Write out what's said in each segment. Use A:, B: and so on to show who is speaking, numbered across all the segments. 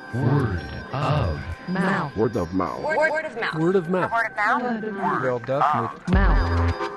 A: Word of
B: mouth.
C: Word of mouth.
D: Word of mouth.
C: Word of mouth.
D: Word of mouth.
E: Well, definitely.
B: Mouth.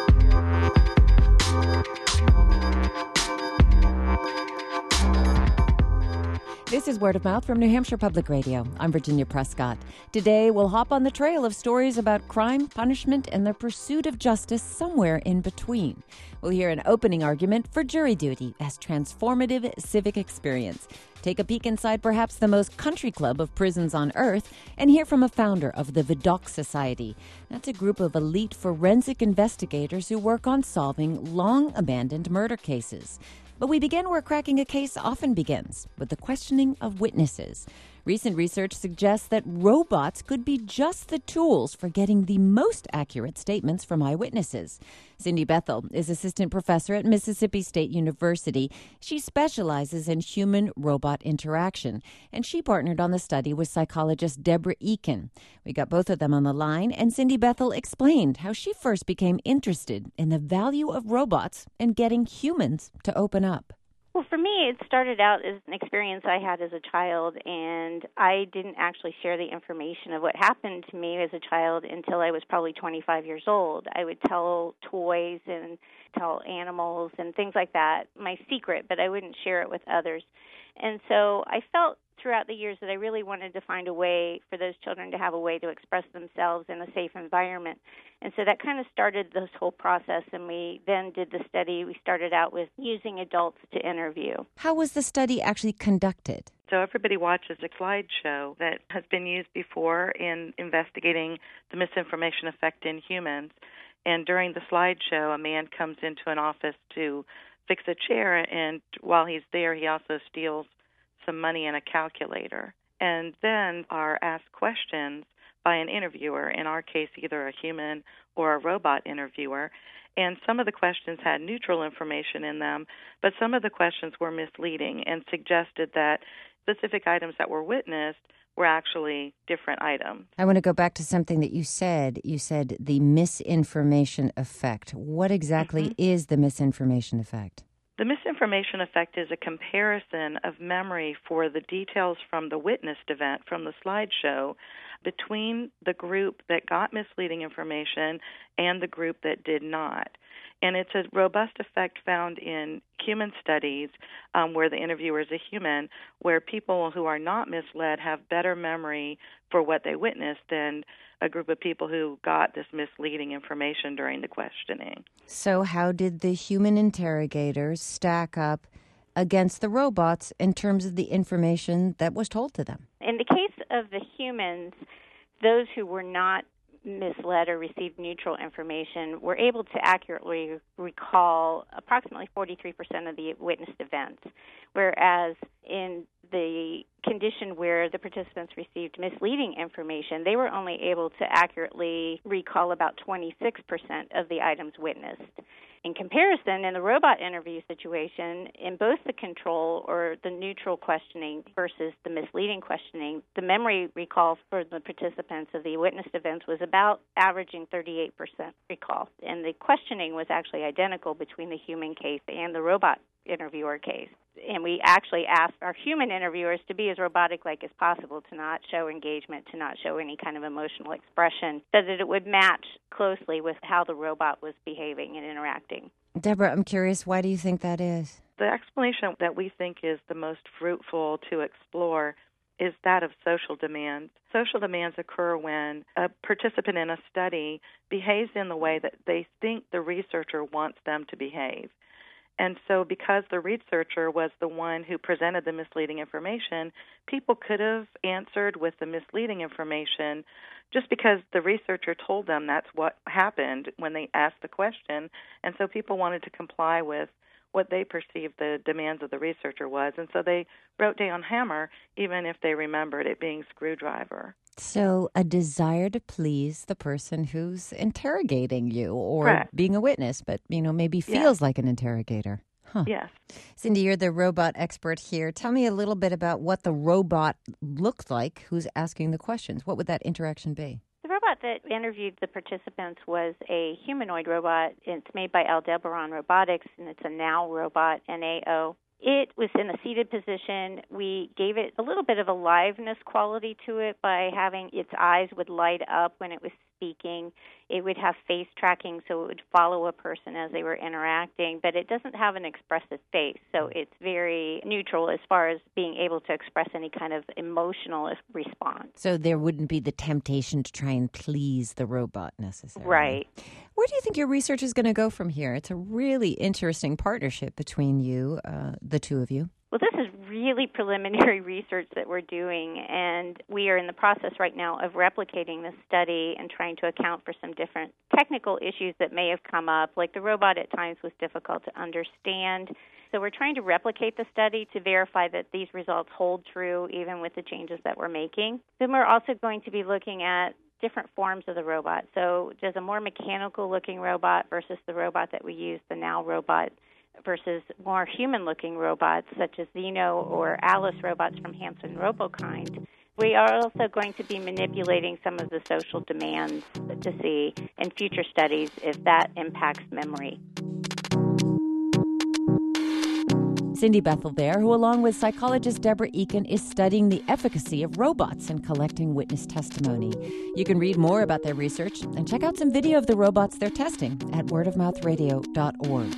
B: This is Word of Mouth from New Hampshire Public Radio. I'm Virginia Prescott. Today, we'll hop on the trail of stories about crime, punishment, and the pursuit of justice somewhere in between. We'll hear an opening argument for jury duty as transformative civic experience. Take a peek inside perhaps the most country club of prisons on earth and hear from a founder of the Vidocq Society. That's a group of elite forensic investigators who work on solving long-abandoned murder cases. But we begin where cracking a case often begins, with the questioning of witnesses. Recent research suggests that robots could be just the tools for getting the most accurate statements from eyewitnesses. Cindy Bethel is assistant professor at Mississippi State University. She specializes in human-robot interaction, and she partnered on the study with psychologist Deborah Eakin. We got both of them on the line, and Cindy Bethel explained how she first became interested in the value of robots and getting humans to open up.
F: Well, for me, it started out as an experience I had as a child, and I didn't actually share the information of what happened to me as a child until I was probably 25 years old. I would tell toys and tell animals and things like that, my secret, but I wouldn't share it with others. And so I felt throughout the years that I really wanted to find a way for those children to have a way to express themselves in a safe environment. And so that kind of started this whole process, and we then did the study. We started out with using adults to interview.
B: How was the study actually conducted?
G: So everybody watches a slideshow that has been used before in investigating the misinformation effect in humans. And during the slideshow, a man comes into an office to fix a chair, and while he's there, he also steals some money and a calculator, and then are asked questions by an interviewer, in our case either a human or a robot interviewer, and some of the questions had neutral information in them, but some of the questions were misleading and suggested that specific items that were witnessed were actually different items.
B: I want to go back to something that you said. You said the misinformation effect. What exactly is the misinformation effect?
G: The misinformation effect is a comparison of memory for the details from the witnessed event from the slideshow between the group that got misleading information and the group that did not. And it's a robust effect found in human studies where the interviewer is a human, where people who are not misled have better memory for what they witnessed than a group of people who got this misleading information during the questioning.
B: So how did the human interrogators stack up against the robots in terms of the information that was told to them?
F: In the case of the humans, those who were not misled or received neutral information were able to accurately recall approximately 43% of the witnessed events, whereas in the condition where the participants received misleading information, they were only able to accurately recall about 26% of the items witnessed. In comparison, in the robot interview situation, in both the control or the neutral questioning versus the misleading questioning, the memory recall for the participants of the witnessed events was about averaging 38% recall. And the questioning was actually identical between the human case and the robot interviewer case. And we actually asked our human interviewers to be as robotic-like as possible, to not show engagement, to not show any kind of emotional expression, so that it would match closely with how the robot was behaving and interacting.
B: Deborah, I'm curious, why do you think that is?
G: The explanation that we think is the most fruitful to explore is that of social demands. Social demands occur when a participant in a study behaves in the way that they think the researcher wants them to behave. And so because the researcher was the one who presented the misleading information, people could have answered with the misleading information just because the researcher told them that's what happened when they asked the question. And so people wanted to comply with what they perceived the demands of the researcher was. And so they wrote down hammer, even if they remembered it being screwdriver.
B: So a desire to please the person who's interrogating you or
G: Correct.
B: being a witness, but, maybe feels like an interrogator. Huh.
G: Yes.
B: Cindy, you're the robot expert here. Tell me a little bit about what the robot looked like who's asking the questions. What would that interaction be?
F: The robot that interviewed the participants was a humanoid robot. It's made by Aldebaran Robotics, and it's a NAO robot, N-A-O. It was in a seated position. We gave it a little bit of a liveness quality to it by having its eyes would light up when it was speaking. It would have face tracking, so it would follow a person as they were interacting, but it doesn't have an expressive face, so it's very neutral as far as being able to express any kind of emotional response.
B: So there wouldn't be the temptation to try and please the robot necessarily.
F: Right.
B: Where do you think your research is going to go from here? It's a really interesting partnership between you, the two of you.
F: Well, this is really preliminary research that we're doing, and we are in the process right now of replicating this study and trying to account for some different technical issues that may have come up, like the robot at times was difficult to understand. So we're trying to replicate the study to verify that these results hold true even with the changes that we're making. Then we're also going to be looking at different forms of the robot. So does a more mechanical-looking robot versus the robot that we use, the Now robot, versus more human-looking robots such as Xeno or Alice robots from Hanson Robokind. We are also going to be manipulating some of the social demands to see in future studies if that impacts memory.
B: Cindy Bethel there, who along with psychologist Deborah Eakin is studying the efficacy of robots and collecting witness testimony. You can read more about their research and check out some video of the robots they're testing at wordofmouthradio.org.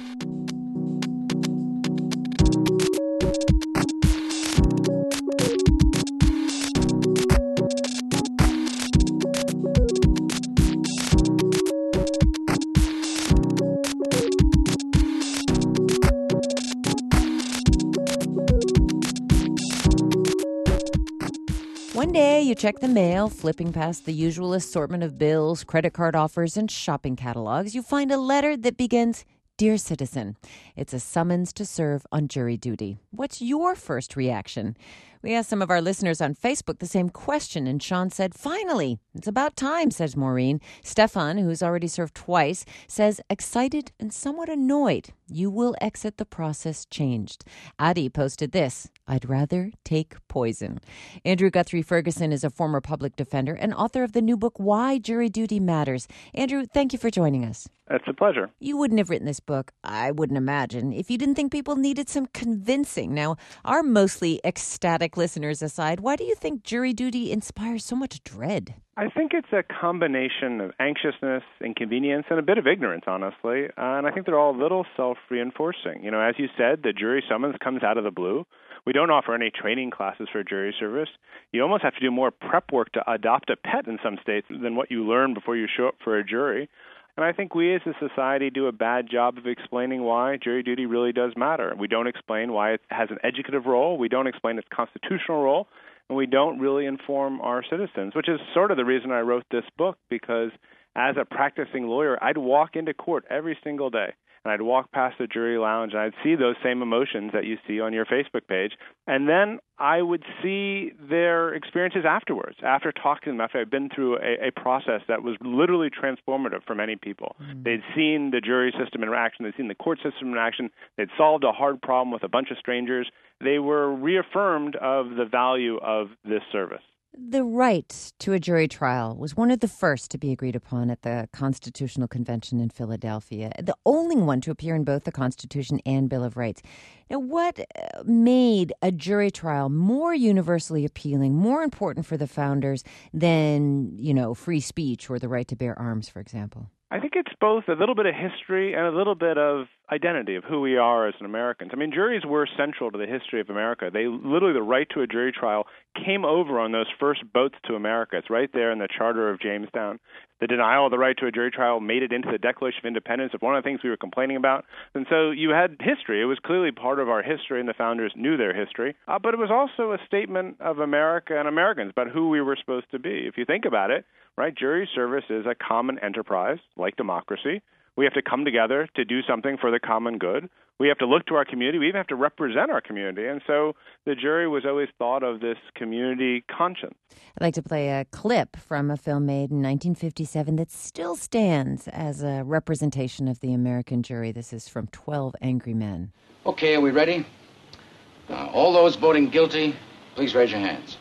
B: One day, you check the mail, flipping past the usual assortment of bills, credit card offers, and shopping catalogs. You find a letter that begins, "Dear Citizen." It's a summons to serve on jury duty. What's your first reaction? We asked some of our listeners on Facebook the same question, and Sean said, "Finally, it's about time," says Maureen. Stefan, who's already served twice, says, "Excited and somewhat annoyed. You will exit the process changed." Adi posted this, "I'd rather take poison." Andrew Guthrie Ferguson is a former public defender and author of the new book, Why Jury Duty Matters. Andrew, thank you for joining us.
A: It's a pleasure.
B: You wouldn't have written this book, I wouldn't imagine, if you didn't think people needed some convincing. Now, our mostly ecstatic listeners aside, why do you think jury duty inspires so much dread?
A: I think it's a combination of anxiousness, inconvenience, and a bit of ignorance, honestly. And I think they're all a little self-reinforcing. As you said, the jury summons comes out of the blue. We don't offer any training classes for jury service. You almost have to do more prep work to adopt a pet in some states than what you learn before you show up for a jury. And I think we as a society do a bad job of explaining why jury duty really does matter. We don't explain why it has an educative role. We don't explain its constitutional role. And we don't really inform our citizens, which is sort of the reason I wrote this book, because as a practicing lawyer, I'd walk into court every single day. And I'd walk past the jury lounge, and I'd see those same emotions that you see on your Facebook page. And then I would see their experiences afterwards, after talking to them, after I'd been through a process that was literally transformative for many people. Mm-hmm. They'd seen the jury system in action. They'd seen the court system in action. They'd solved a hard problem with a bunch of strangers. They were reaffirmed of the value of this service.
B: The right to a jury trial was one of the first to be agreed upon at the Constitutional Convention in Philadelphia, the only one to appear in both the Constitution and Bill of Rights. Now, what made a jury trial more universally appealing, more important for the founders than, free speech or the right to bear arms, for example?
A: I think it's both a little bit of history and a little bit of identity of who we are as Americans. I mean, juries were central to the history of America. The right to a jury trial came over on those first boats to America. It's right there in the Charter of Jamestown. The denial of the right to a jury trial made it into the Declaration of Independence, of one of the things we were complaining about. And so you had history. It was clearly part of our history, and the founders knew their history. But it was also a statement of America and Americans about who we were supposed to be. If you think about it, right, jury service is a common enterprise, like democracy. We have to come together to do something for the common good. We have to look to our community. We even have to represent our community. And so the jury was always thought of this community conscience.
B: I'd like to play a clip from a film made in 1957 that still stands as a representation of the American jury. This is from 12 Angry Men.
C: Okay, are we ready? All those voting guilty, please raise your hands.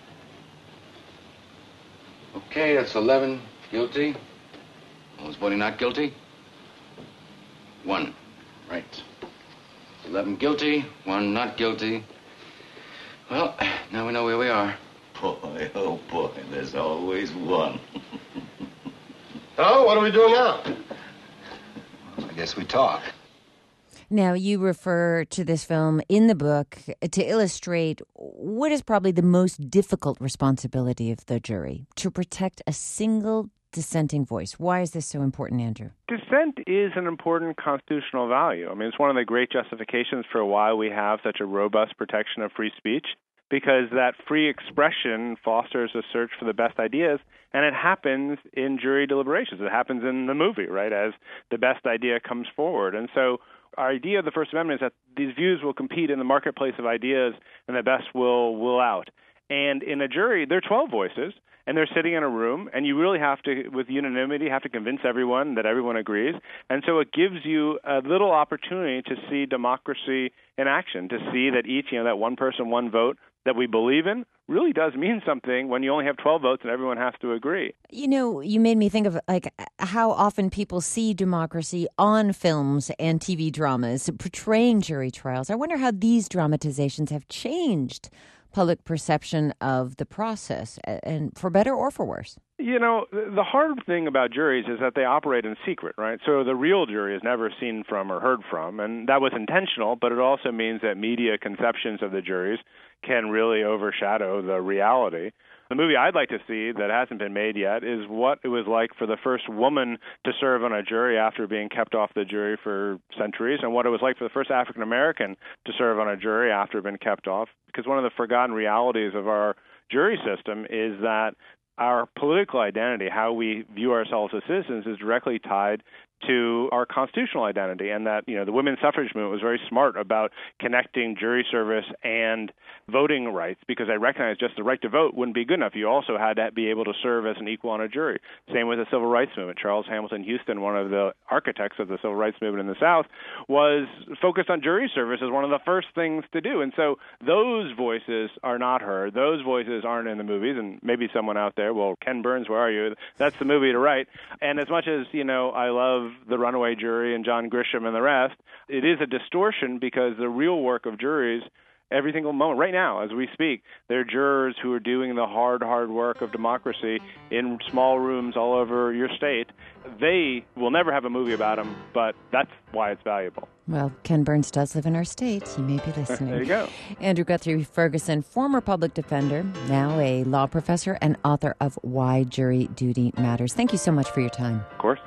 C: Okay, that's 11 guilty. All those voting not guilty? 1. Right. 11 guilty, 1 not guilty. Well, now we know where we are.
D: Boy, oh boy, there's always one.
E: Oh, what are we doing now?
D: I guess we talk.
B: Now, you refer to this film in the book to illustrate what is probably the most difficult responsibility of the jury, to protect a single dissenting voice. Why is this so important, Andrew?
A: Dissent is an important constitutional value. I mean, it's one of the great justifications for why we have such a robust protection of free speech, because that free expression fosters a search for the best ideas, and it happens in jury deliberations. It happens in the movie, right, as the best idea comes forward. And so our idea of the First Amendment is that these views will compete in the marketplace of ideas, and the best will out. And in a jury, there are 12 voices, and they're sitting in a room, and you really have to, with unanimity, have to convince everyone that everyone agrees. And so it gives you a little opportunity to see democracy in action, to see that each, that one person, one vote that we believe in really does mean something when you only have 12 votes and everyone has to agree.
B: You made me think of how often people see democracy on films and TV dramas portraying jury trials. I wonder how these dramatizations have changed public perception of the process, and for better or for worse.
A: The hard thing about juries is that they operate in secret, right? So the real jury is never seen from or heard from, and that was intentional, but it also means that media conceptions of the juries can really overshadow the reality. The movie I'd like to see that hasn't been made yet is what it was like for the first woman to serve on a jury after being kept off the jury for centuries, and what it was like for the first African American to serve on a jury after being kept off. Because one of the forgotten realities of our jury system is that our political identity, how we view ourselves as citizens, is directly tied to our constitutional identity, and that the women's suffrage movement was very smart about connecting jury service and voting rights, because they recognized just the right to vote wouldn't be good enough. You also had to be able to serve as an equal on a jury. Same with the civil rights movement. Charles Hamilton Houston, one of the architects of the civil rights movement in the South, was focused on jury service as one of the first things to do. And so those voices are not heard. Those voices aren't in the movies, and maybe someone out there, well, Ken Burns, where are you? That's the movie to write. And as much as, I love The Runaway Jury and John Grisham and the rest, it is a distortion, because the real work of juries, every single moment, right now as we speak, there are jurors who are doing the hard work of democracy in small rooms all over your state. They will never have a movie about them, but that's why it's valuable.
B: Well, Ken Burns does live in our state. He may be listening.
A: There you go.
B: Andrew Guthrie Ferguson, former public defender, now a law professor and author of Why Jury Duty Matters. Thank you so much for your time.
A: Of course.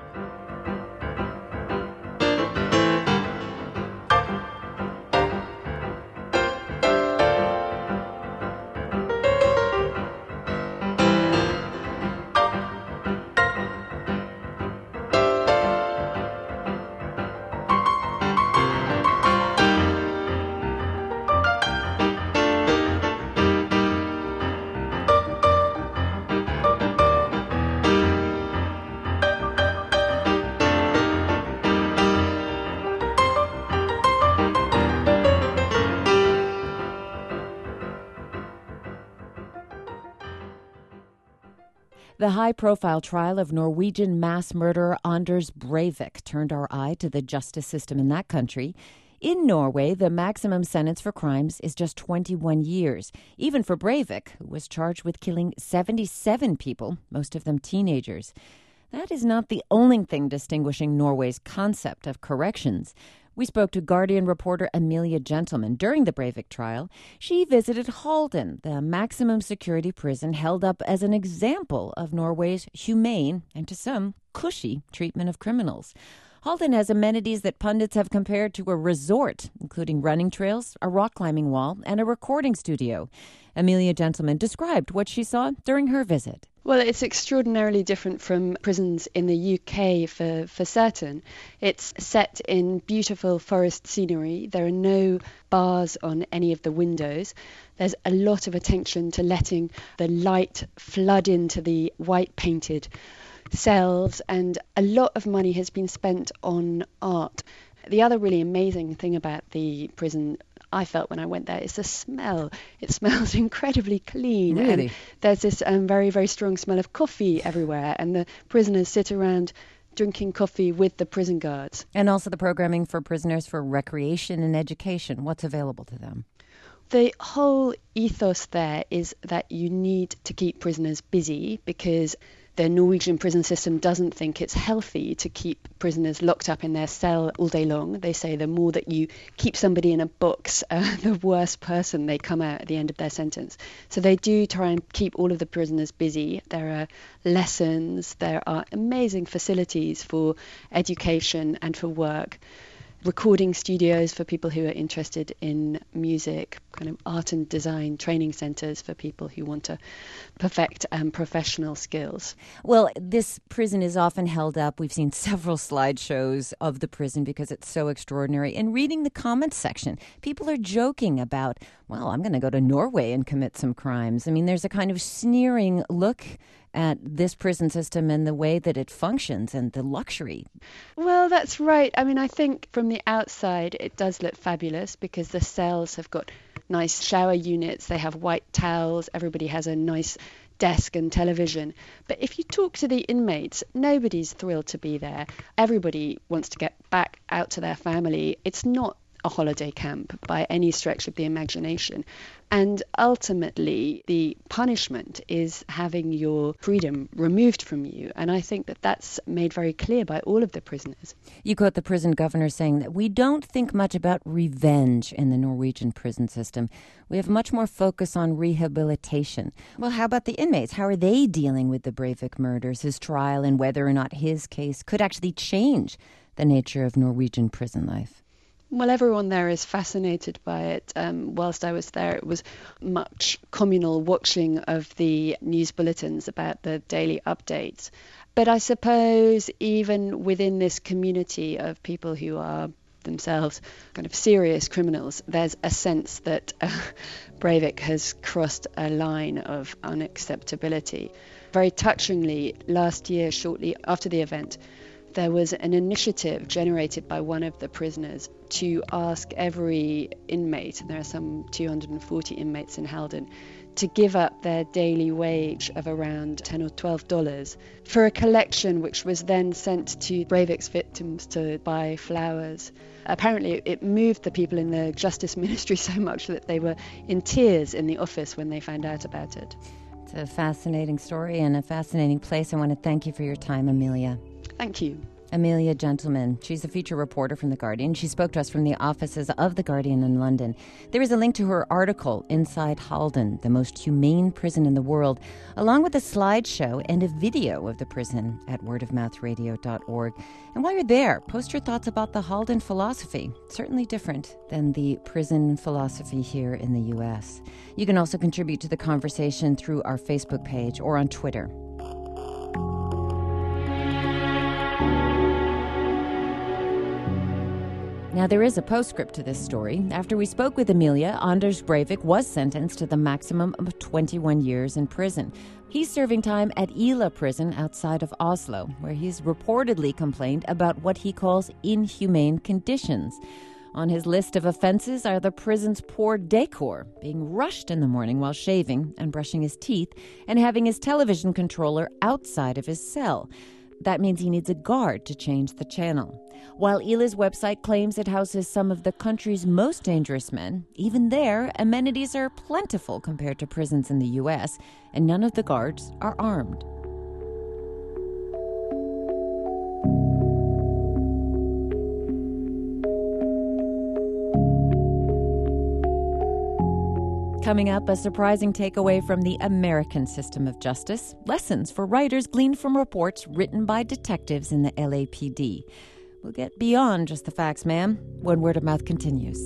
B: The high-profile trial of Norwegian mass murderer Anders Breivik turned our eye to the justice system in that country. In Norway, the maximum sentence for crimes is just 21 years, even for Breivik, who was charged with killing 77 people, most of them teenagers. That is not the only thing distinguishing Norway's concept of corrections. We spoke to Guardian reporter Amelia Gentleman during the Breivik trial. She visited Halden, the maximum security prison held up as an example of Norway's humane and, to some, cushy treatment of criminals. Halden has amenities that pundits have compared to a resort, including running trails, a rock climbing wall, and a recording studio. Amelia Gentleman described what she saw during her visit.
H: Well, it's extraordinarily different from prisons in the UK for certain. It's set in beautiful forest scenery. There are no bars on any of the windows. There's a lot of attention to letting the light flood into the white painted cells, and a lot of money has been spent on art. The other really amazing thing about the prison, I felt when I went there, is the smell. It smells incredibly clean.
B: Really?
H: And there's this very, very strong smell of coffee everywhere, and the prisoners sit around drinking coffee with the prison guards.
B: And also the programming for prisoners for recreation and education. What's available to them?
H: The whole ethos there is that you need to keep prisoners busy because the Norwegian prison system doesn't think it's healthy to keep prisoners locked up in their cell all day long. They say the more that you keep somebody in a box, the worse person they come out at the end of their sentence. So they do try and keep all of the prisoners busy. There are lessons, there are amazing facilities for education and for work. Recording studios for people who are interested in music, kind of art and design training centres for people who want to perfect professional skills.
B: Well, this prison is often held up. We've seen several slideshows of the prison because it's so extraordinary. And reading the comments section, people are joking about, well, I'm going to go to Norway and commit some crimes. I mean, there's a kind of sneering look at this prison system and the way that it functions and the luxury.
H: Well, that's right. I mean, I think from the outside it does look fabulous because the cells have got nice shower units, they have white towels, everybody has a nice desk and television. But if you talk to the inmates, nobody's thrilled to be there. Everybody wants to get back out to their family. It's not a holiday camp by any stretch of the imagination. And ultimately, the punishment is having your freedom removed from you. And I think that that's made very clear by all of the prisoners.
B: You quote the prison governor saying that we don't think much about revenge in the Norwegian prison system. We have much more focus on rehabilitation. Well, how about the inmates? How are they dealing with the Breivik murders, his trial, and whether or not his case could actually change the nature of Norwegian prison life?
H: Well, everyone there is fascinated by it. Whilst I was there, it was much communal watching of the news bulletins about the daily updates. But I suppose even within this community of people who are themselves kind of serious criminals, there's a sense that Breivik has crossed a line of unacceptability. Very touchingly, last year, shortly after the event, there was an initiative generated by one of the prisoners to ask every inmate, and there are some 240 inmates in Halden, to give up their daily wage of around $10 or $12 for a collection which was then sent to Breivik's victims to buy flowers. Apparently it moved the people in the Justice Ministry so much that they were in tears in the office when they found out about it.
B: It's a fascinating story and a fascinating place. I want to thank you for your time, Amelia.
H: Thank you.
B: Amelia Gentleman. She's a feature reporter from The Guardian. She spoke to us from the offices of The Guardian in London. There is a link to her article, Inside Halden, the most humane prison in the world, along with a slideshow and a video of the prison at wordofmouthradio.org. And while you're there, post your thoughts about the Halden philosophy. Certainly different than the prison philosophy here in the U.S. You can also contribute to the conversation through our Facebook page or on Twitter. Now, there is a postscript to this story. After we spoke with Amelia, Anders Breivik was sentenced to the maximum of 21 years in prison. He's serving time at Ila prison outside of Oslo, where he's reportedly complained about what he calls inhumane conditions. On his list of offenses are the prison's poor decor, being rushed in the morning while shaving and brushing his teeth, and having his television controller outside of his cell. That means he needs a guard to change the channel. While Ila's website claims it houses some of the country's most dangerous men, even there, amenities are plentiful compared to prisons in the U.S., and none of the guards are armed. Coming up, a surprising takeaway from the American system of justice. Lessons for writers gleaned from reports written by detectives in the LAPD. We'll get beyond just the facts, ma'am, when Word of Mouth continues.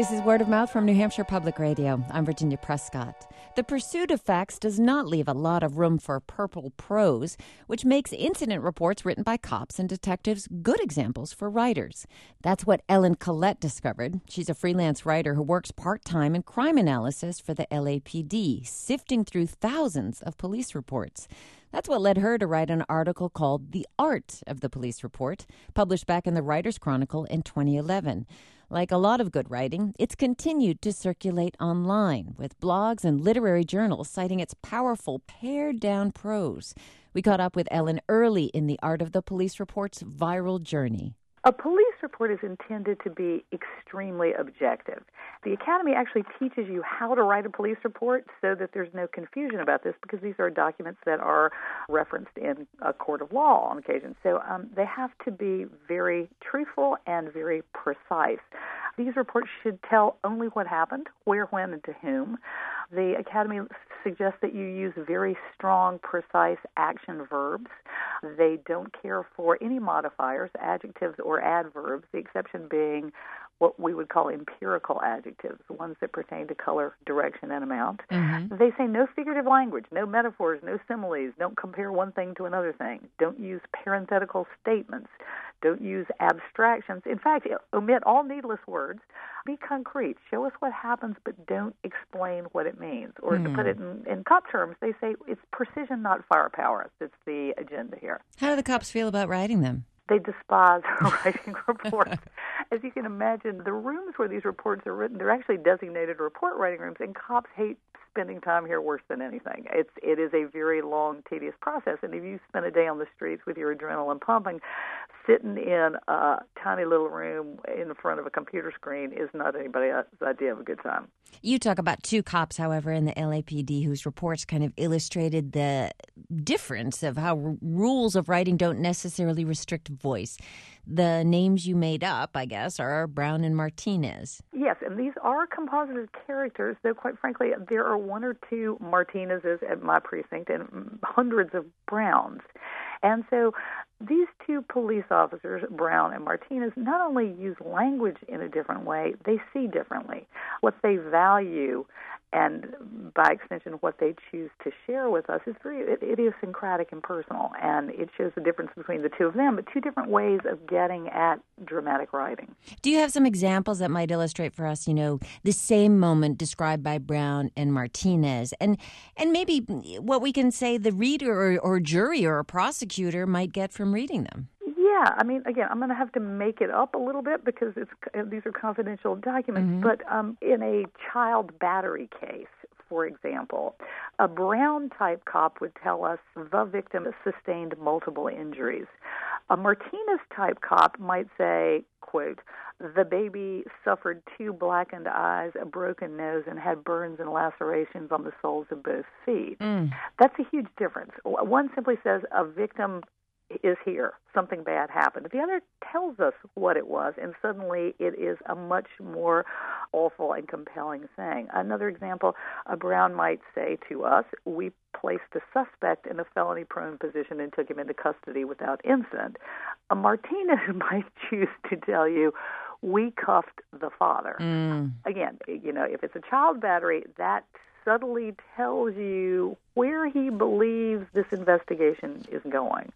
B: This is Word of Mouth from New Hampshire Public Radio. I'm Virginia Prescott. The pursuit of facts does not leave a lot of room for purple prose, which makes incident reports written by cops and detectives good examples for writers. That's what Ellen Collette discovered. She's a freelance writer who works part-time in crime analysis for the LAPD, sifting through thousands of police reports. That's what led her to write an article called The Art of the Police Report, published back in the Writer's Chronicle in 2011. Like a lot of good writing, it's continued to circulate online, with blogs and literary journals citing its powerful, pared-down prose. We caught up with Ellen early in The Art of the Police Report's viral journey.
E: A police report is intended to be extremely objective. The Academy actually teaches you how to write a police report so that there's no confusion about this, because these are documents that are referenced in a court of law on occasion. So they have to be very truthful and very precise. These reports should tell only what happened, where, when, and to whom. The Academy suggests that you use very strong, precise action verbs. They don't care for any modifiers, adjectives or adverbs, the exception being what we would call empirical adjectives, ones that pertain to color, direction, and amount. Mm-hmm. They say no figurative language, no metaphors, no similes. Don't compare one thing to another thing. Don't use parenthetical statements. Don't use abstractions. In fact, omit all needless words. Be concrete. Show us what happens, but don't explain what it means. Or to put it in cop terms, they say it's precision, not firepower. That's the agenda here.
B: How do the cops feel about writing them?
E: They despise writing reports. As you can imagine, the rooms where these reports are written, they're actually designated report writing rooms, and cops hate spending time here worse than anything. It is a very long, tedious process, and if you spend a day on the streets with your adrenaline pumping, sitting in a tiny little room in front of a computer screen is not anybody's idea of a good time.
B: You talk about two cops, however, in the LAPD whose reports kind of illustrated the difference of how rules of writing don't necessarily restrict voice. The names you made up, I guess, are Brown and Martinez.
E: Yes, and these are composited characters, though quite frankly, there are one or two Martinezes at my precinct and hundreds of Browns. And so these two police officers, Brown and Martinez, not only use language in a different way, they see differently. What they value, and by extension what they choose to share with us, is very idiosyncratic and personal, and it shows the difference between the two of them, but two different ways of getting at dramatic writing.
B: Do you have some examples that might illustrate for us, the same moment described by Brown and Martinez, and maybe what we can say the reader or jury or a prosecutor might get from reading them?
E: Yeah, I mean, again, I'm going to have to make it up a little bit because these are confidential documents, but in a child battery case, for example, a Brown-type cop would tell us the victim sustained multiple injuries. A Martinez-type cop might say, quote, the baby suffered 2 blackened eyes, a broken nose, and had burns and lacerations on the soles of both feet. That's a huge difference. One simply says a victim is here, something bad happened. The other tells us what it was, and suddenly it is a much more awful and compelling thing. Another example, a Brown might say to us, we placed the suspect in a felony-prone position and took him into custody without incident. A Martinez might choose to tell you, we cuffed the father. Again, if it's a child battery, that subtly tells you where he believes this investigation is going.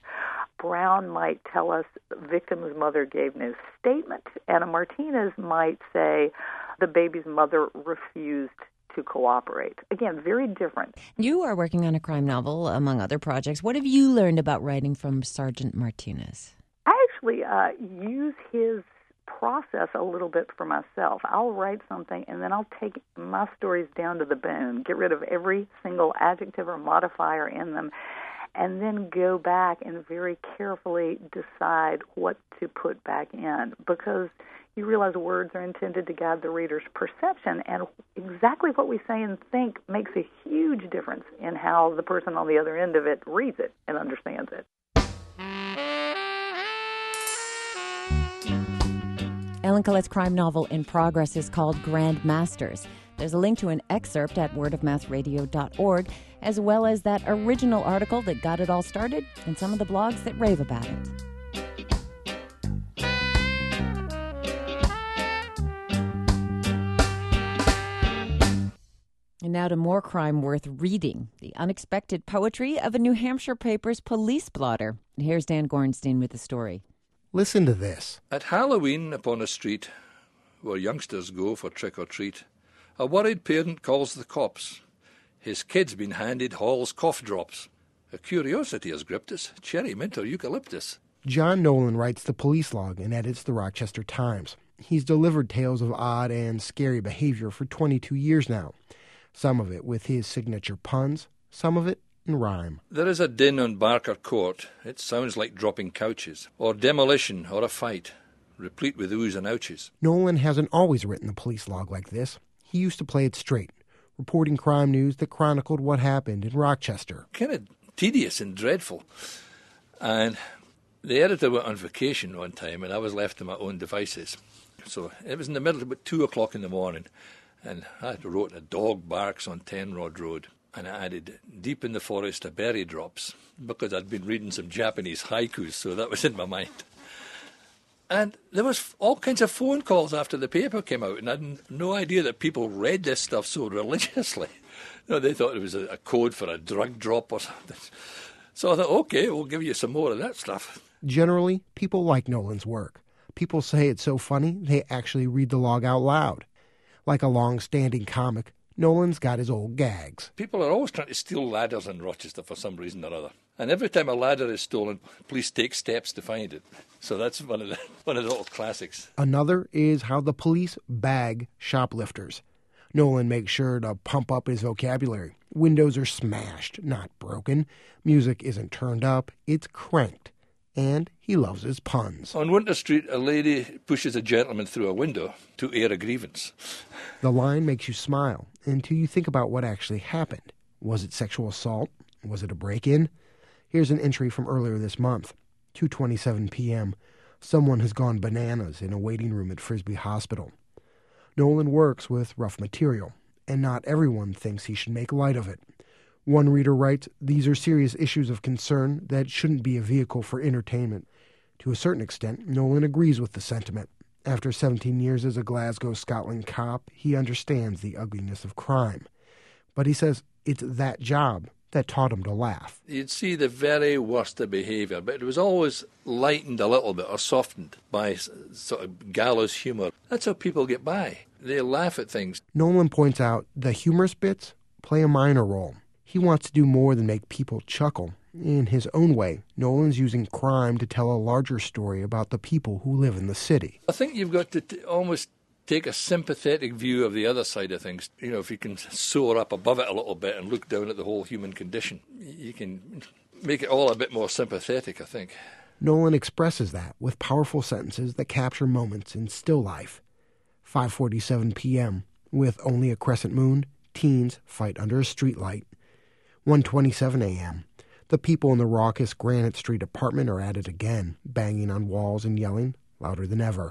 E: Brown might tell us the victim's mother gave no statement, and a Martinez might say the baby's mother refused to cooperate. Again, very different.
B: You are working on a crime novel, among other projects. What have you learned about writing from Sergeant Martinez?
E: I actually use his process a little bit for myself. I'll write something and then I'll take my stories down to the bone, get rid of every single adjective or modifier in them, and then go back and very carefully decide what to put back in, because you realize words are intended to guide the reader's perception, and exactly what we say and think makes a huge difference in how the person on the other end of it reads it and understands it.
B: Ellen Collette's crime novel in progress is called Grand Masters. There's a link to an excerpt at wordofmouthradio.org, as well as that original article that got it all started and some of the blogs that rave about it. And now to more crime worth reading, the unexpected poetry of a New Hampshire paper's police blotter. And here's Dan Gorenstein with the story.
I: Listen to this.
J: At Halloween upon a street where youngsters go for trick-or-treat, a worried parent calls the cops. His kid's been handed Hall's cough drops. A curiosity has gripped us, cherry mint or eucalyptus.
I: John Nolan writes the police log and edits the Rochester Times. He's delivered tales of odd and scary behavior for 22 years now. Some of it with his signature puns, some of it in rhyme.
J: There is a din on Barker Court. It sounds like dropping couches, or demolition, or a fight, replete with oohs and ouches.
I: Nolan hasn't always written the police log like this. He used to play it straight, reporting crime news that chronicled what happened in Rochester.
J: Kind of tedious and dreadful. And the editor went on vacation one time, and I was left to my own devices. So it was in the middle, about 2 o'clock in the morning, and I wrote a dog barks on Tenrod Road, and I added deep in the forest a berry drops, because I'd been reading some Japanese haikus, so that was in my mind. And there was all kinds of phone calls after the paper came out, and I had no idea that people read this stuff so religiously. They thought it was a code for a drug drop or something. So I thought, okay, we'll give you some more of that stuff.
I: Generally, people like Nolan's work. People say it's so funny, they actually read the log out loud. Like a long-standing comic, Nolan's got his old gags.
J: People are always trying to steal ladders in Rochester for some reason or other. And every time a ladder is stolen, police take steps to find it. So that's one of the little classics.
I: Another is how the police bag shoplifters. Nolan makes sure to pump up his vocabulary. Windows are smashed, not broken. Music isn't turned up, it's cranked. And he loves his puns.
J: On Winter Street, a lady pushes a gentleman through a window to air a grievance.
I: The line makes you smile until you think about what actually happened. Was it sexual assault? Was it a break-in? Here's an entry from earlier this month. 2:27 p.m. Someone has gone bananas in a waiting room at Frisbee Hospital. Nolan works with rough material, and not everyone thinks he should make light of it. One reader writes, these are serious issues of concern that shouldn't be a vehicle for entertainment. To a certain extent, Nolan agrees with the sentiment. After 17 years as a Glasgow, Scotland cop, he understands the ugliness of crime. But he says it's that job that taught him to laugh.
J: You'd see the very worst of behaviour, but it was always lightened a little bit or softened by sort of gallows humour. That's how people get by. They laugh at things.
I: Nolan points out the humorous bits play a minor role. He wants to do more than make people chuckle. In his own way, Nolan's using crime to tell a larger story about the people who live in the city.
J: I think you've got to almost take a sympathetic view of the other side of things. If you can soar up above it a little bit and look down at the whole human condition, you can make it all a bit more sympathetic, I think.
I: Nolan expresses that with powerful sentences that capture moments in still life. 5:47 p.m. With only a crescent moon, teens fight under a streetlight. 1:27 a.m. The people in the raucous Granite Street apartment are at it again, banging on walls and yelling louder than ever.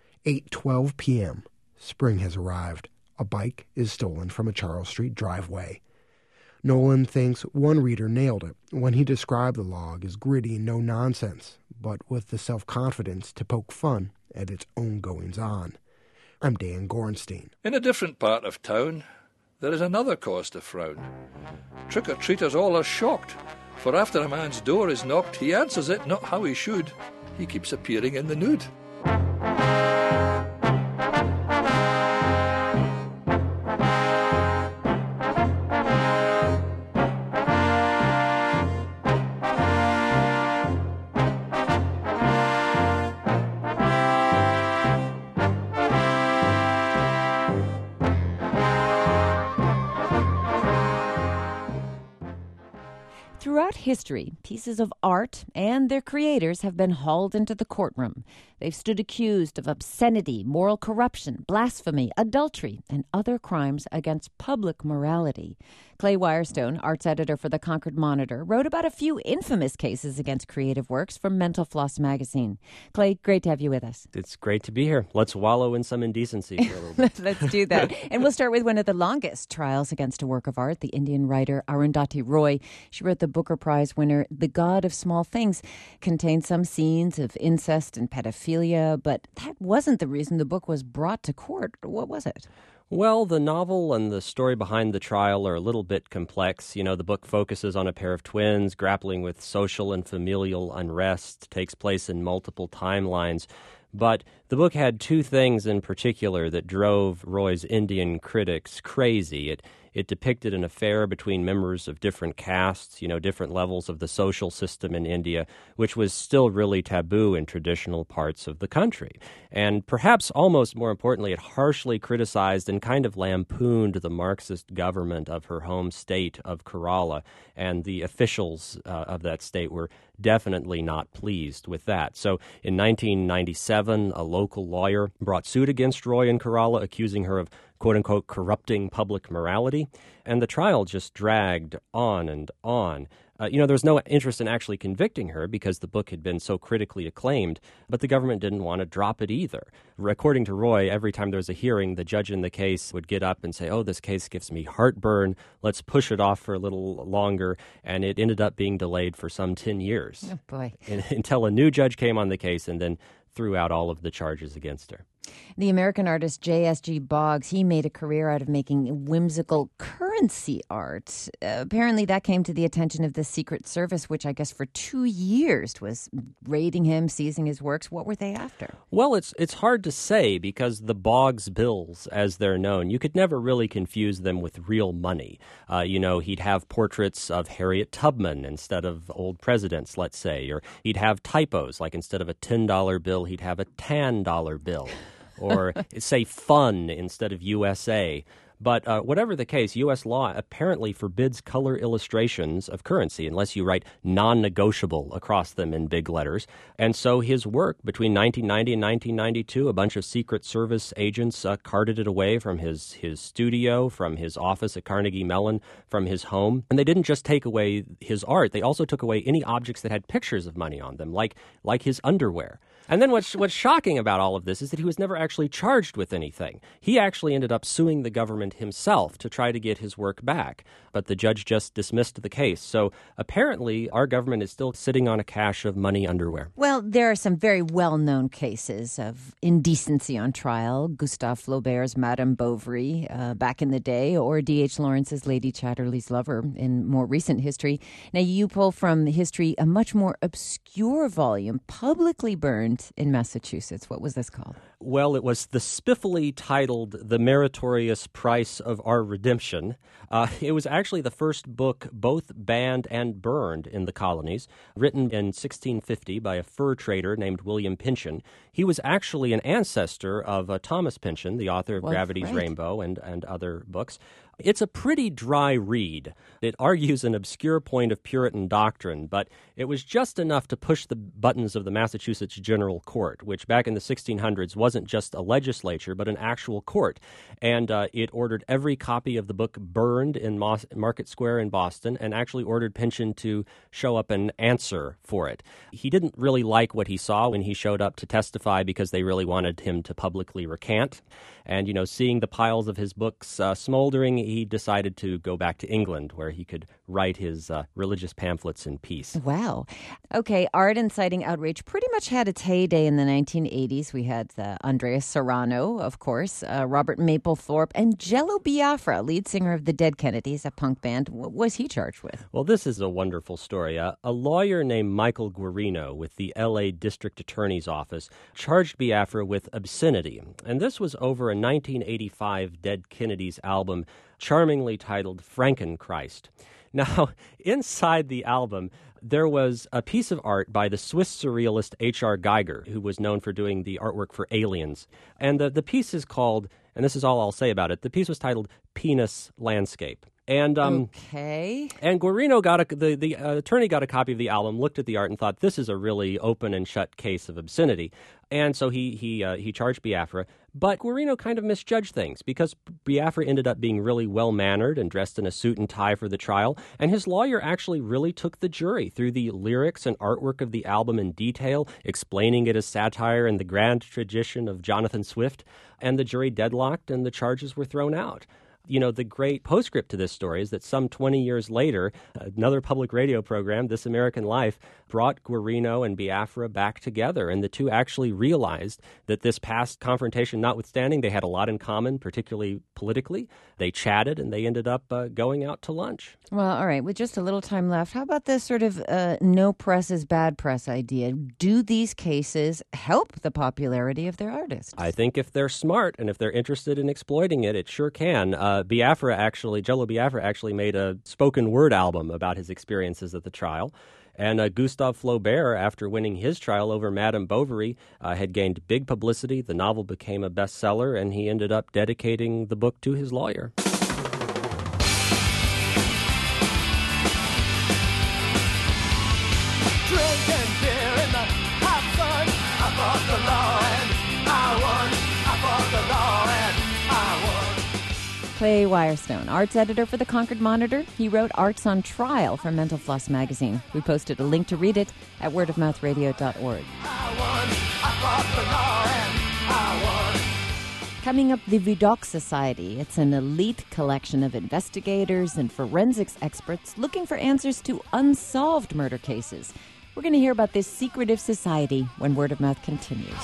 I: 8:12 p.m. Spring has arrived. A bike is stolen from a Charles Street driveway. Nolan thinks one reader nailed it when he described the log as gritty and no-nonsense, but with the self-confidence to poke fun at its own goings-on. I'm Dan Gorenstein.
J: In a different part of town, there is another cause to frown. Trick-or-treaters all are shocked, for after a man's door is knocked, he answers it not how he should. He keeps appearing in the nude.
B: Throughout history, pieces of art and their creators have been hauled into the courtroom. They've stood accused of obscenity, moral corruption, blasphemy, adultery, and other crimes against public morality. Clay Wirestone, arts editor for the Concord Monitor, wrote about a few infamous cases against creative works from Mental Floss magazine. Clay, great to have you with us.
K: It's great to be here. Let's wallow in some indecency for a little bit.
B: Let's do that. And we'll start with one of the longest trials against a work of art, the Indian writer Arundhati Roy. She wrote the Booker Prize winner The God of Small Things. Contained some scenes of incest and pedophilia, but that wasn't the reason the book was brought to court. What was it?
K: Well, the novel and the story behind the trial are a little bit complex. You know, the book focuses on a pair of twins grappling with social and familial unrest, takes place in multiple timelines. But the book had two things in particular that drove Roy's Indian critics crazy. It depicted an affair between members of different castes, you know, different levels of the social system in India, which was still really taboo in traditional parts of the country. And perhaps almost more importantly, it harshly criticized and kind of lampooned the Marxist government of her home state of Kerala, and the officials of that state were definitely not pleased with that. So in 1997, a local lawyer brought suit against Roy in Kerala, accusing her of quote-unquote corrupting public morality, and the trial just dragged on and on. There was no interest in actually convicting her because the book had been so critically acclaimed, but the government didn't want to drop it either. According to Roy, every time there was a hearing, the judge in the case would get up and say, "Oh, this case gives me heartburn. Let's push it off for a little longer," and it ended up being delayed for some 10 years.
B: Oh, boy.
K: Until a new judge came on the case and then threw out all of the charges against her.
B: The American artist J.S.G. Boggs, he made a career out of making whimsical currency art. Apparently that came to the attention of the Secret Service, which I guess for 2 years was raiding him, seizing his works. What were they after?
K: Well, it's hard to say because the Boggs bills, as they're known, you could never really confuse them with real money. He'd have portraits of Harriet Tubman instead of old presidents, let's say, or he'd have typos, like instead of a $10 bill, he'd have a $10 bill. Or say fun instead of USA. But whatever the case, U.S. law apparently forbids color illustrations of currency unless you write non-negotiable across them in big letters. And so his work between 1990 and 1992, a bunch of Secret Service agents carted it away from his studio, from his office at Carnegie Mellon, from his home. And they didn't just take away his art, they also took away any objects that had pictures of money on them, like his underwear. And then what's shocking about all of this is that he was never actually charged with anything. He actually ended up suing the government himself to try to get his work back, but the judge just dismissed the case. So apparently our government is still sitting on a cache of money underwear.
B: Well, there are some very well-known cases of indecency on trial. Gustave Flaubert's Madame Bovary back in the day, or D.H. Lawrence's Lady Chatterley's Lover in more recent history. Now, you pull from history a much more obscure volume, publicly burned in Massachusetts. What was this called?
K: Well, it was the spiffily titled The Meritorious Price of Our Redemption. It was actually the first book both banned and burned in the colonies, written in 1650 by a fur trader named William Pynchon. He was actually an ancestor of Thomas Pynchon, the author of Gravity's Rainbow and other books. It's a pretty dry read. It argues an obscure point of Puritan doctrine, but it was just enough to push the buttons of the Massachusetts General Court, which back in the 1600s wasn't just a legislature, but an actual court. And it ordered every copy of the book burned in Market Square in Boston, and actually ordered Pynchon to show up and answer for it. He didn't really like what he saw when he showed up to testify because they really wanted him to publicly recant. And, seeing the piles of his books smoldering, he decided to go back to England where he could write his religious pamphlets in peace.
B: Wow. Okay, art inciting outrage pretty much had its heyday in the 1980s. We had Andreas Serrano, of course, Robert Mapplethorpe, and Jello Biafra, lead singer of the Dead Kennedys, a punk band. What was he charged with?
K: Well, this is a wonderful story. A lawyer named Michael Guarino with the L.A. District Attorney's Office charged Biafra with obscenity. And this was over a 1985 Dead Kennedys album charmingly titled Frankenchrist. Now, inside the album, there was a piece of art by the Swiss surrealist H.R. Geiger, who was known for doing the artwork for Aliens. And the piece is called, and this is all I'll say about it, the piece was titled Penis Landscape. And
B: okay.
K: And Guarino the attorney got a copy of the album, looked at the art, and thought this is a really open and shut case of obscenity. And so he charged Biafra. But Guarino kind of misjudged things because Biafra ended up being really well-mannered and dressed in a suit and tie for the trial. And his lawyer actually really took the jury through the lyrics and artwork of the album in detail, explaining it as satire and the grand tradition of Jonathan Swift. And the jury deadlocked and the charges were thrown out. You know, the great postscript to this story is that some 20 years later, another public radio program, This American Life, brought Guarino and Biafra back together. And the two actually realized that this past confrontation notwithstanding, they had a lot in common, particularly politically. They chatted and they ended up going out to lunch.
B: Well, all right. With just a little time left, how about this sort of no press is bad press idea? Do these cases help the popularity of their artists?
K: I think if they're smart and if they're interested in exploiting it, it sure can. Jello Biafra actually made a spoken word album about his experiences at the trial. And Gustave Flaubert, after winning his trial over Madame Bovary, had gained big publicity. The novel became a bestseller, and he ended up dedicating the book to his lawyer.
L: Drinking beer in the hot sun, I fought the law and I won. I fought the law and I won.
B: Clay Wirestone, arts editor for the Concord Monitor. He wrote Arts on Trial for Mental Floss magazine. We posted a link to read it at wordofmouthradio.org. Coming up, the Vidocq Society. It's an elite collection of investigators and forensics experts looking for answers to unsolved murder cases. We're going to hear about this secretive society when Word of Mouth continues.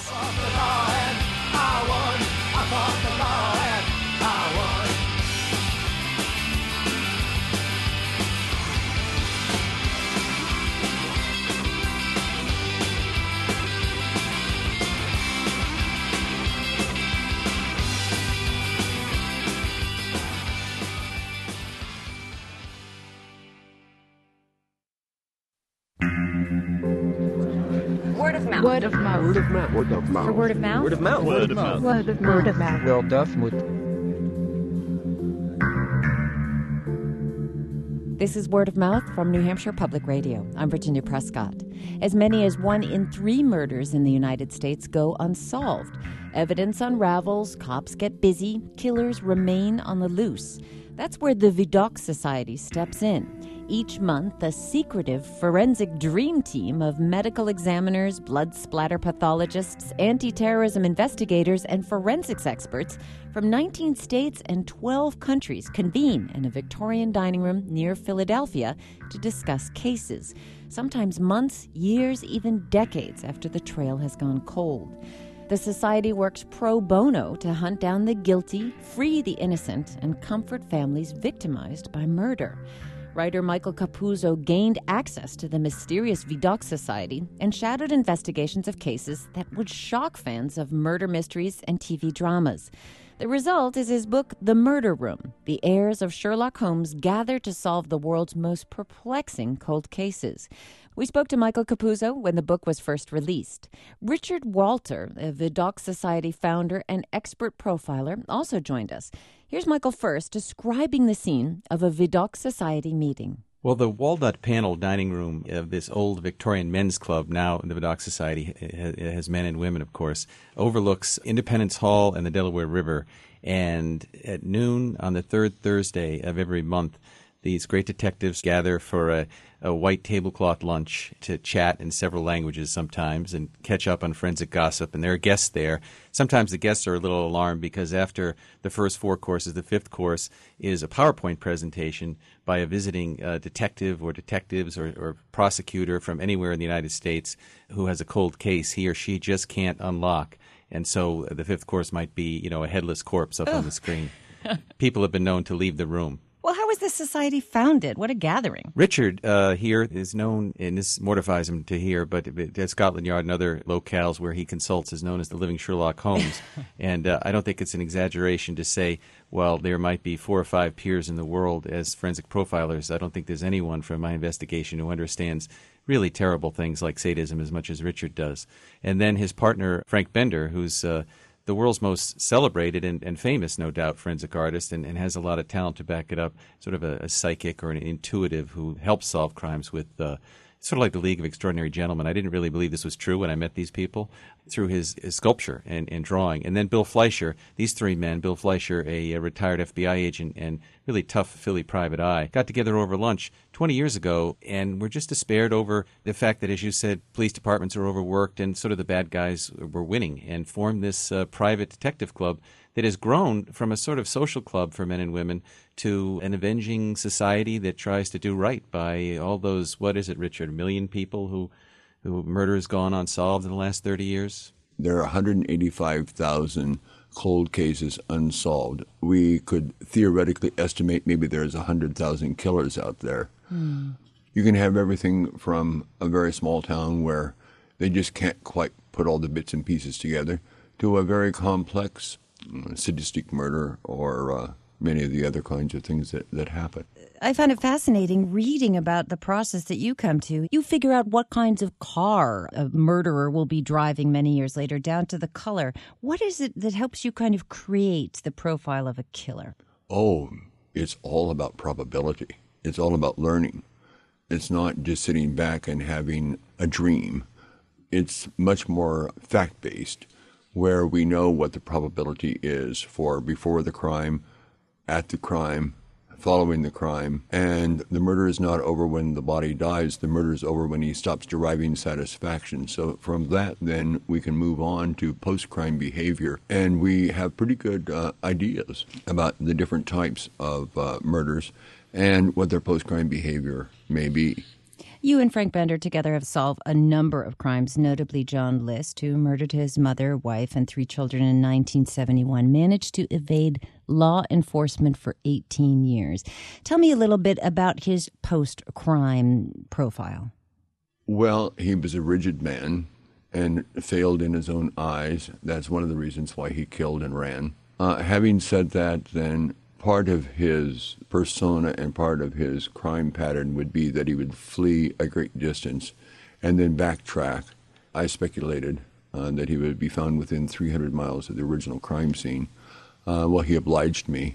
M: Word of mouth.
N: Word of mouth.
M: Word of mouth.
N: Word of mouth.
B: For word of mouth?
N: Word of mouth.
M: Word of mouth.
N: Word of mouth. Word of mouth.
M: Word of mouth.
B: This is Word of Mouth from New Hampshire Public Radio. I'm Virginia Prescott. As many as 1 in 3 murders in the United States go unsolved. Evidence unravels, cops get busy, killers remain on the loose. That's where the Vidocq Society steps in. Each month, a secretive forensic dream team of medical examiners, blood splatter pathologists, anti-terrorism investigators, and forensics experts from 19 states and 12 countries convene in a Victorian dining room near Philadelphia to discuss cases, sometimes months, years, even decades after the trail has gone cold. The society works pro bono to hunt down the guilty, free the innocent, and comfort families victimized by murder. Writer Michael Capuzzo gained access to the mysterious Vidocq Society and shadowed investigations of cases that would shock fans of murder mysteries and TV dramas. The result is his book, The Murder Room. The heirs of Sherlock Holmes gather to solve the world's most perplexing cold cases. We spoke to Michael Capuzzo when the book was first released. Richard Walter, a Vidocq Society founder and expert profiler, also joined us. Here's Michael first describing the scene of a Vidocq Society meeting.
O: Well, the walnut panel dining room of this old Victorian men's club, now in the Vidocq Society, it has men and women, of course, overlooks Independence Hall and the Delaware River. And at noon on the third Thursday of every month, these great detectives gather for a white tablecloth lunch to chat in several languages sometimes and catch up on forensic gossip. And there are guests there. Sometimes the guests are a little alarmed because after the first 4 courses, the 5th course is a PowerPoint presentation by a visiting detective or detectives or prosecutor from anywhere in the United States who has a cold case he or she just can't unlock. And so the 5th course might be, a headless corpse up on the screen. People have been known to leave the room.
B: Well, how was this society founded? What a gathering.
O: Richard here is known, and this mortifies him to hear, but at Scotland Yard and other locales where he consults is known as the living Sherlock Holmes. And I don't think it's an exaggeration to say, well, there might be 4 or 5 peers in the world as forensic profilers. I don't think there's anyone from my investigation who understands really terrible things like sadism as much as Richard does. And then his partner, Frank Bender, who's the world's most celebrated and famous, no doubt, forensic artist and has a lot of talent to back it up, sort of a psychic or an intuitive who helps solve crimes with sort of like the League of Extraordinary Gentlemen. I didn't really believe this was true when I met these people through his sculpture and drawing. And then Bill Fleischer, these 3 men, Bill Fleischer, a retired FBI agent, and really tough Philly private eye, got together over lunch 20 years ago and were just despaired over the fact that, as you said, police departments are overworked and sort of the bad guys were winning, and formed this private detective club that has grown from a sort of social club for men and women to an avenging society that tries to do right by all those, what is it, Richard, 1 million people who murder has gone unsolved in the last 30 years?
M: There are 185,000 cold cases unsolved. We could theoretically estimate maybe there's 100,000 killers out there. You can have everything from a very small town where they just can't quite put all the bits and pieces together to a very complex sadistic murder or many of the other kinds of things that happen.
B: I find it fascinating reading about the process that you come to. You figure out what kinds of car a murderer will be driving many years later, down to the color. What is it that helps you kind of create the profile of a killer?
M: Oh, it's all about probability. It's all about learning. It's not just sitting back and having a dream. It's much more fact-based, where we know what the probability is for before the crime, at the crime, following the crime. And the murder is not over when the body dies. The murder is over when he stops deriving satisfaction. So from that, then, we can move on to post-crime behavior. And we have pretty good ideas about the different types of murders and what their post-crime behavior may be.
B: You and Frank Bender together have solved a number of crimes, notably John List, who murdered his mother, wife, and 3 children in 1971, managed to evade law enforcement for 18 years. Tell me a little bit about his post-crime profile.
M: Well, he was a rigid man and failed in his own eyes. That's one of the reasons why he killed and ran. Having said that, then, part of his persona and part of his crime pattern would be that he would flee a great distance and then backtrack. I speculated that he would be found within 300 miles of the original crime scene. Well, he obliged me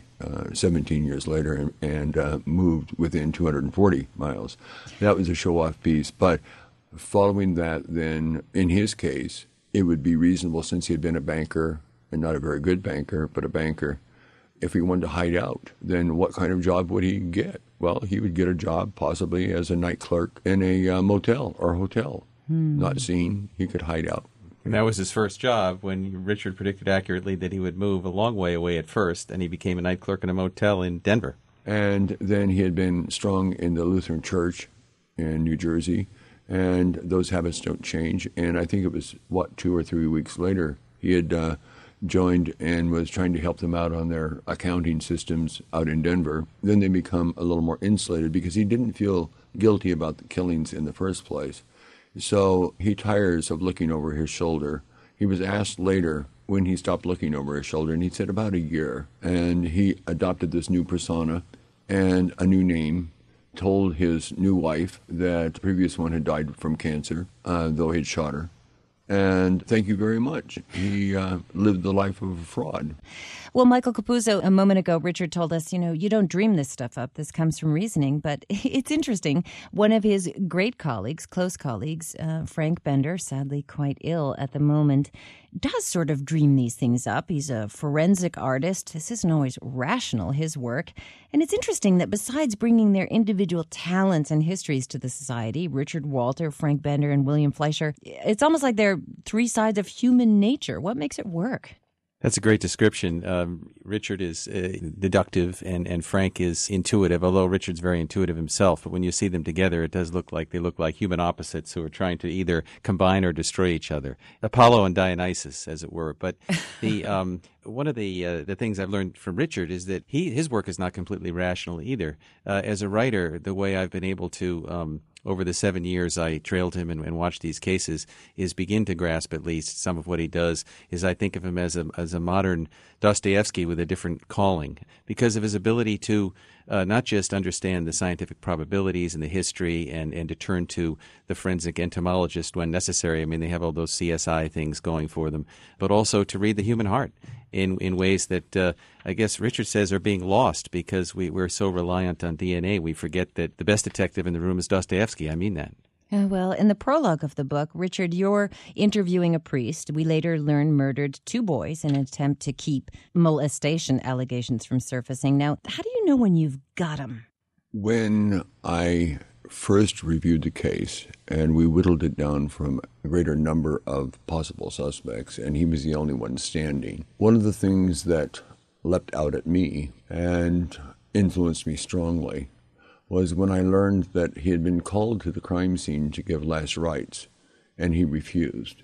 M: 17 years later and moved within 240 miles. That was a show-off piece. But following that, then, in his case, it would be reasonable, since he had been a banker, and not a very good banker, but a banker. If he wanted to hide out, then what kind of job would he get? Well, he would get a job possibly as a night clerk in a motel or hotel. Not seen, he could hide out.
O: And that was his first job, when Richard predicted accurately that he would move a long way away at first, and he became a night clerk in a motel in Denver.
M: And then he had been strong in the Lutheran Church in New Jersey, and those habits don't change. And I think it was, 2 or 3 weeks later, he had joined and was trying to help them out on their accounting systems out in Denver. Then they become a little more insulated because he didn't feel guilty about the killings in the first place. So he tires of looking over his shoulder. He was asked later when he stopped looking over his shoulder, and he said about a year. And he adopted this new persona and a new name, told his new wife that the previous one had died from cancer, though he'd shot her. And thank you very much. He lived the life of a fraud.
B: Well, Michael Capuzzo, a moment ago, Richard told us, you don't dream this stuff up. This comes from reasoning. But it's interesting. One of his great colleagues, close colleagues, Frank Bender, sadly quite ill at the moment, does sort of dream these things up. He's a forensic artist. This isn't always rational, his work. And it's interesting that besides bringing their individual talents and histories to the society, Richard Walter, Frank Bender, and William Fleischer, it's almost like they're 3 sides of human nature. What makes it work?
O: That's a great description. Richard is deductive and Frank is intuitive, although Richard's very intuitive himself. But when you see them together, it does look like human opposites who are trying to either combine or destroy each other. Apollo and Dionysus, as it were. But the one of the things I've learned from Richard is that his work is not completely rational either. As a writer, the way I've been able to over the 7 years I trailed him and watched these cases, is begin to grasp at least some of what he does, is I think of him as a modern Dostoevsky with a different calling, because of his ability to not just understand the scientific probabilities and the history and to turn to the forensic entomologist when necessary. I mean, they have all those CSI things going for them, but also to read the human heart in ways that I guess Richard says are being lost because we're so reliant on DNA. We forget that the best detective in the room is Dostoevsky. I mean that.
B: Well, in the prologue of the book, Richard, you're interviewing a priest we later learn murdered 2 boys in an attempt to keep molestation allegations from surfacing. Now, how do you know when you've got him?
M: When I first reviewed the case, and we whittled it down from a greater number of possible suspects, and he was the only one standing, one of the things that leapt out at me and influenced me strongly was when I learned that he had been called to the crime scene to give last rites, and he refused.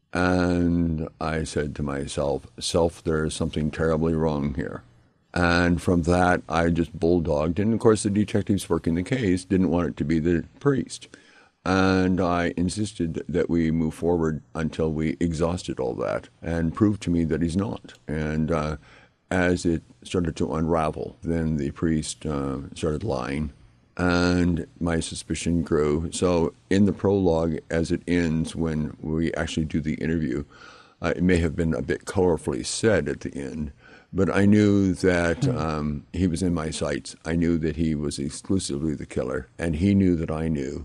M: And I said to myself, there is something terribly wrong here. And from that, I just bulldogged. And, of course, the detectives working the case didn't want it to be the priest. And I insisted that we move forward until we exhausted all that and proved to me that he's not. And as it started to unravel, then the priest started lying. And my suspicion grew. So in the prologue, as it ends, when we actually do the interview, it may have been a bit colorfully said at the end, but I knew that he was in my sights. I knew that he was exclusively the killer, and he knew that I knew.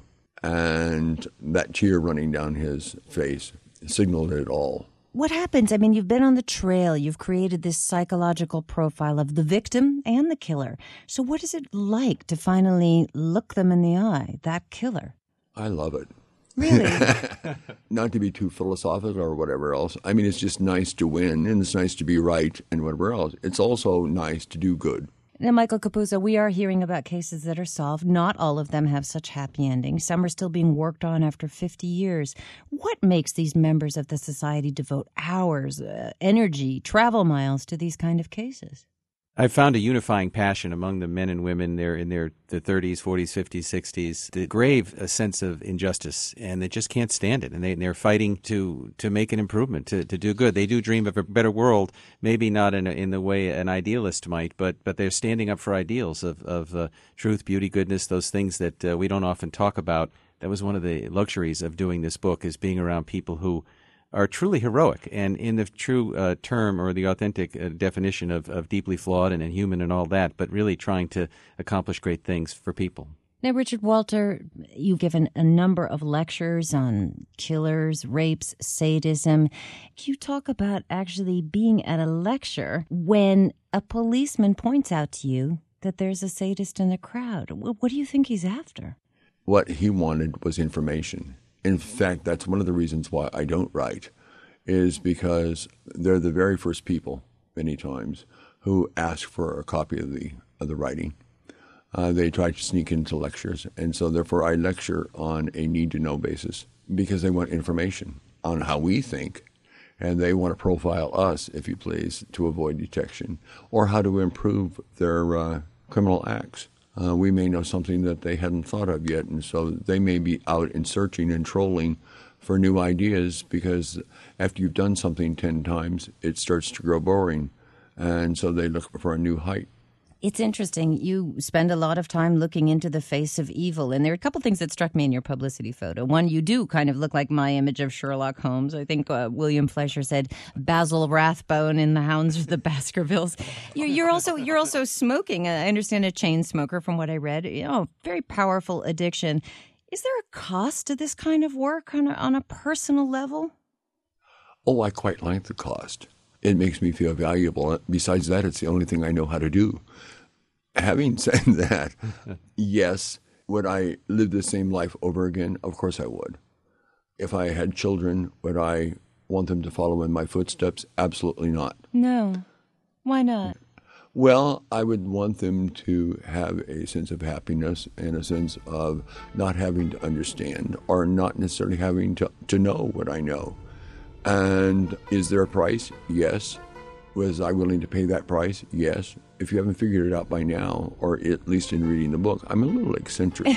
M: And that tear running down his face signaled it all.
B: What happens? I mean, you've been on the trail. You've created this psychological profile of the victim and the killer. So what is it like to finally look them in the eye, that killer?
M: I love it.
B: Really?
M: Not to be too philosophical or whatever else. I mean, it's just nice to win, and it's nice to be right and whatever else. It's also nice to do good.
B: Now, Michael Capuzzo, we are hearing about cases that are solved. Not all of them have such happy endings. Some are still being worked on after 50 years. What makes these members of the society devote hours, energy, travel miles to these kind of cases?
O: I found a unifying passion among the men and women there in their 30s, 40s, 50s, 60s, the grave a sense of injustice, and they just can't stand it. And they're fighting to make an improvement, to do good. They do dream of a better world, maybe not in the way an idealist might, but they're standing up for ideals of truth, beauty, goodness, those things that we don't often talk about. That was one of the luxuries of doing this book, is being around people who are truly heroic, and in the true term or the authentic definition of deeply flawed and inhuman and all that, but really trying to accomplish great things for people.
B: Now, Richard Walter, you've given a number of lectures on killers, rapes, sadism. You talk about actually being at a lecture when a policeman points out to you that there's a sadist in the crowd. What do you think he's after?
M: What he wanted was information. In fact, that's one of the reasons why I don't write, is because they're the very first people, many times, who ask for a copy of the writing. They try to sneak into lectures, and so therefore I lecture on a need-to-know basis because they want information on how we think, and they want to profile us, if you please, to avoid detection, or how to improve their criminal acts. We may know something that they hadn't thought of yet, and so they may be out and searching and trolling for new ideas, because after you've done something 10 times, it starts to grow boring, and so they look for a new height.
B: It's interesting. You spend a lot of time looking into the face of evil, and there are a couple things that struck me in your publicity photo. One, you do kind of look like my image of Sherlock Holmes. I think William Fleischer said Basil Rathbone in The Hounds of the Baskervilles. You're also smoking. I understand a chain smoker from what I read. Very powerful addiction. Is there a cost to this kind of work on a personal level?
M: Oh, I quite like the cost. It makes me feel valuable. Besides that, it's the only thing I know how to do. Having said that, yes, would I live the same life over again? Of course I would. If I had children, would I want them to follow in my footsteps? Absolutely not.
B: No. Why not?
M: Well, I would want them to have a sense of happiness and a sense of not having to understand or not necessarily having to know what I know. And is there a price? Yes. Was I willing to pay that price? Yes. If you haven't figured it out by now, or at least in reading the book, I'm a little eccentric.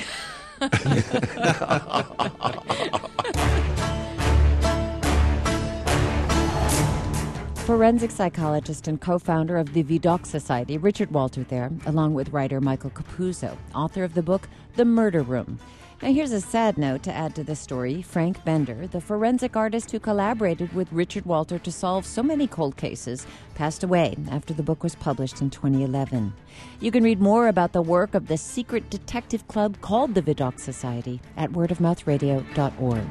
B: Forensic psychologist and co-founder of the Vidocq Society, Richard Walter there, along with writer Michael Capuzzo, author of the book The Murder Room. Now, here's a sad note to add to the story. Frank Bender, the forensic artist who collaborated with Richard Walter to solve so many cold cases, passed away after the book was published in 2011. You can read more about the work of the secret detective club called the Vidocq Society at wordofmouthradio.org.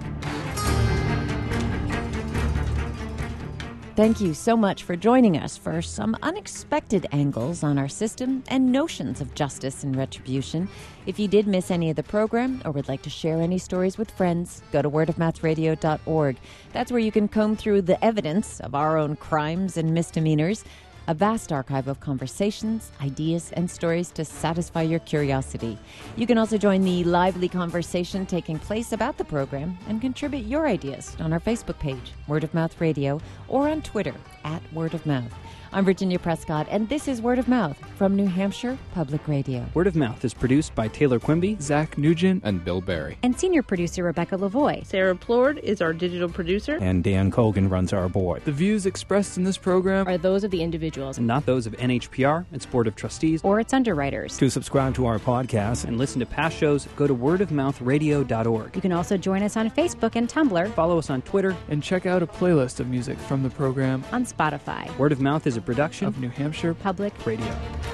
B: Thank you so much for joining us for some unexpected angles on our system and notions of justice and retribution. If you did miss any of the program or would like to share any stories with friends, go to wordofmouthradio.org. That's where you can comb through the evidence of our own crimes and misdemeanors. A vast archive of conversations, ideas, and stories to satisfy your curiosity. You can also join the lively conversation taking place about the program and contribute your ideas on our Facebook page, Word of Mouth Radio, or on Twitter, @WordOfMouth. I'm Virginia Prescott, and this is Word of Mouth from New Hampshire Public Radio.
N: Word of Mouth is produced by Taylor Quimby, Zach Nugent, and Bill Barry.
P: And senior producer Rebecca Lavoie.
Q: Sarah Plord is our digital producer.
N: And Dan Colgan runs our board. The views expressed in this program
P: are those of the individuals,
N: and not those of NHPR, its Board of Trustees,
P: or its underwriters.
N: To subscribe to our podcast and listen to past shows, go to wordofmouthradio.org.
P: You can also join us on Facebook and Tumblr.
N: Follow us on Twitter.
R: And check out a playlist of music from the program
P: on Spotify.
N: Word of Mouth is a production
R: of New Hampshire
P: Public
N: Radio.